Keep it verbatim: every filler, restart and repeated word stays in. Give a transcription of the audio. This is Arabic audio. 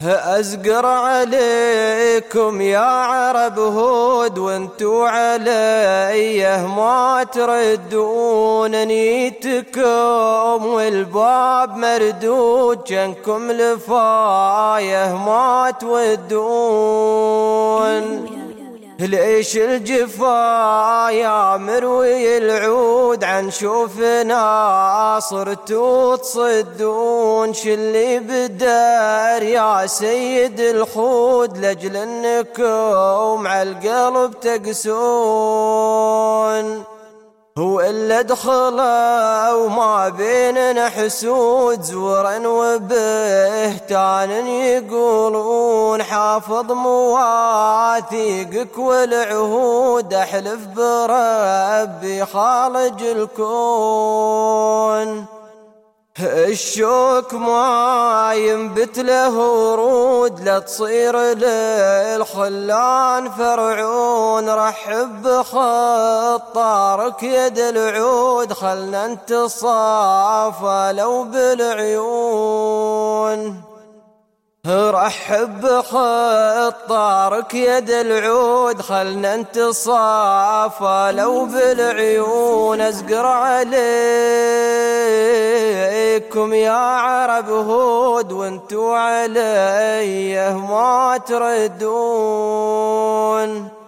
أزقر عليكم يا عرب هود وانتو عليه ما تردون، نيتكم والباب مردود جنكم لفايه ما تودون. ليش الجفا يا مروي العود عن شوفنا صرتوا تصدون؟ شلي بالدار يا سيد الخود لجل انكم عالقلب تقسون. هو إلا دخله وما بيننا حسود زورا وبهتان يقولون حافظ مواثيقك والعهود احلف بربي خالق الكون. الشوك ما ينبت له ورود لا تصير للخلان فرعون. رحب بخطارك يد العود خلنا نتصافى لو بالعيون. رحب بخطارك يد العود خلنا نتصافى لو بالعيون. ازقر عليكم يا عرب هود وانتو عليه ما تردون.